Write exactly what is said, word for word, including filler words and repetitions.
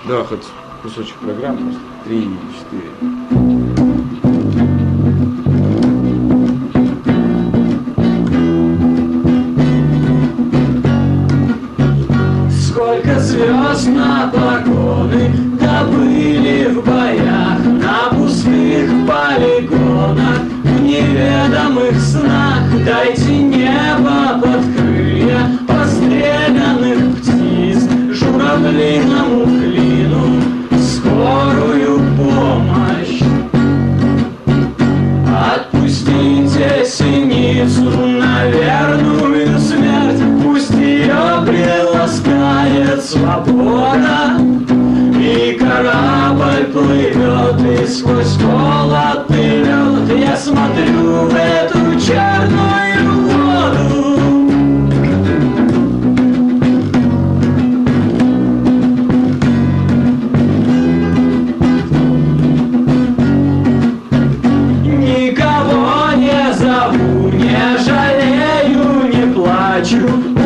Да, хоть кусочек программы. Три, четыре. Сколько звезд на погоны добыли в боях, на пустых полигонах, в неведомых снах. Дайте небо под крылья постреленных птиц, журавлиному клину скорую помощь. Отпустите синицу на верную смерть, пусть ее приласкает свобода, и корабль плывет, и сквозь холод и лед я смотрю в эту черную воду. Никого не зову, не жалею, не плачу,